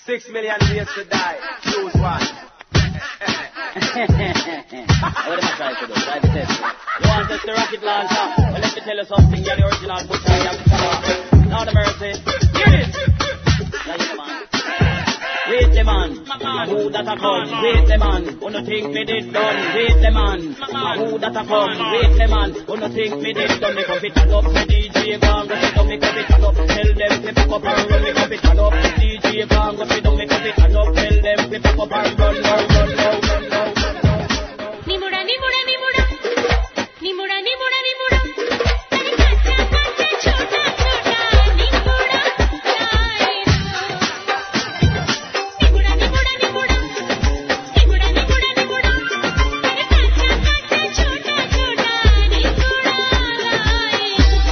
6 million ways to die. Choose one. What am I trying to do? Try to test it. You want us to rocket launcher? Well, let me tell you something. You're the original butcher. Now the mercy. Get it! Now you man. Wait the man. Who that a come? Wait the man. Who no think me did done? Wait the man. Who that a come? Wait the man. Who no think me did done? Me come fit it up. Me DJ gone go sit up. Me come fit it up. Tell them to pick up and run. Me come fit it up. DJ gone go sit up. Me come fit it up. Tell them to pick up and run. Nimura, nimura, nimura. Nimura, nimura, nimura. Tare kacha kacha chota chota nimura lae. Nimura, nimura, nimura. Nimura, nimura, nimura. Tare kacha kacha chota chota nimura lae.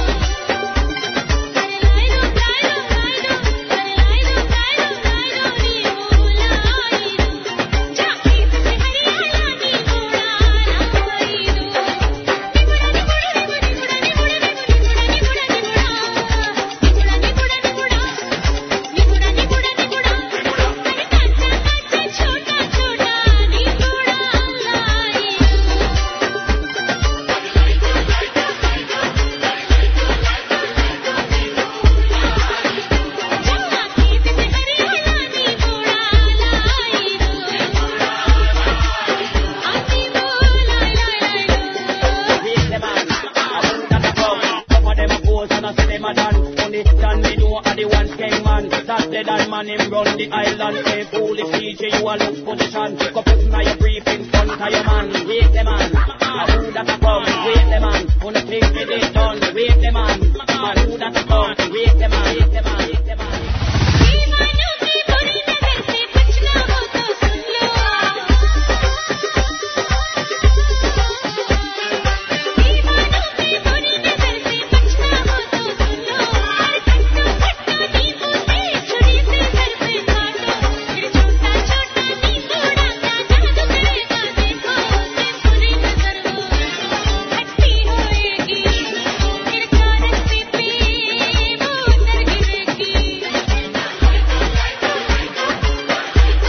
Tare lae do, lae do, lae do. Tare lae do, lae do, lae do nimura lae. Jaki se hariya nimura. Man him run the island, say foolish DJ, you a lose position. Pick up now your brief in front of your man. Wait the man, who that a come? Wait the man, who no think me they done? Wait the man, who that a come? Wait the man, wait the man, wait the man.